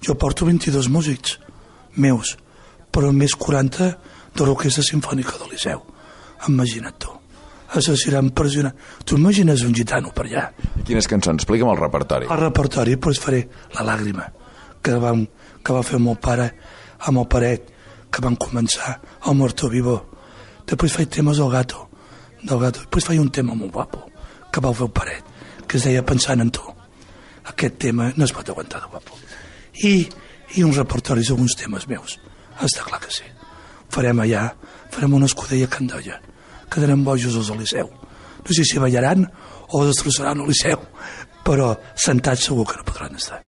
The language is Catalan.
Jo porto 22 músics meus, però més 40 de l'Orquestra Simfònica del Liceu. Imagina't tu. Això serà impressionant. Tu imagines un gitano per allà? Quines cançons? Explica'm el repertori. El repertori, doncs faré La Làgrima, que va fer el meu pare amb el Paret, que van començar el Muerto Vivo. Després faig temes del Gato. Després faig un tema molt guapo que va fer el Paret, que es deia Pensant en tu. Aquest tema no es pot aguantar de guapo. I uns repertoris d'alguns temes meus. Està clar que sí. Farem allà, farem una escudella a Can Dolla. Quedarem bojos als al Liceu. No sé si ballaran o destrossaran el Liceu, però sentats segur que no podran estar.